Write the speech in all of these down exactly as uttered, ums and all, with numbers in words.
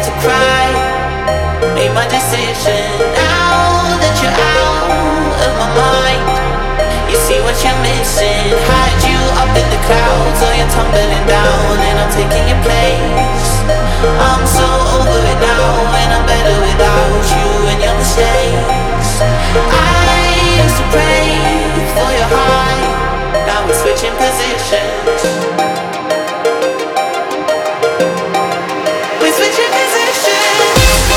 to cry. Made my decision now that you're out of my mind. You see what you're missing. Hide you up in the clouds, or you're tumbling down, and I'm taking your place. I'm so over it now, and I'm better without you and your mistakes. I used to pray for your heart, now we're switching positions. We're switching positions.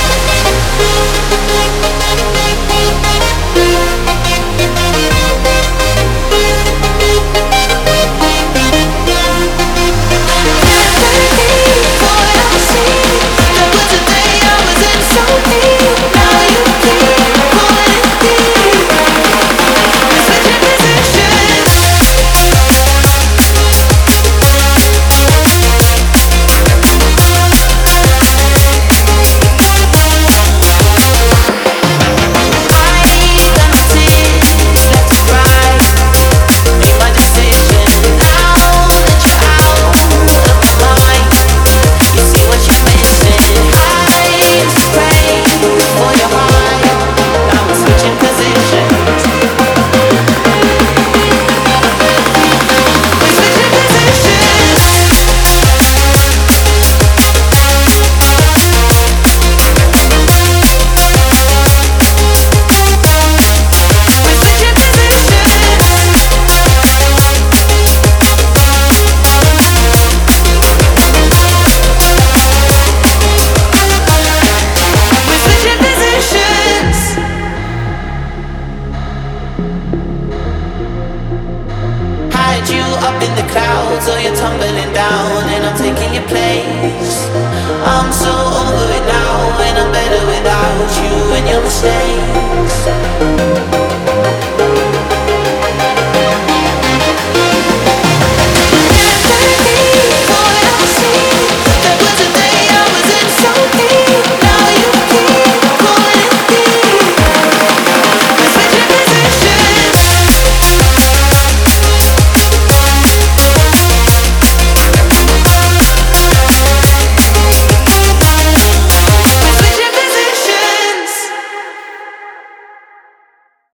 You up in the clouds, or you're tumbling down, and I'm taking your place. I'm so over it now, and I'm better without you and your mistakes.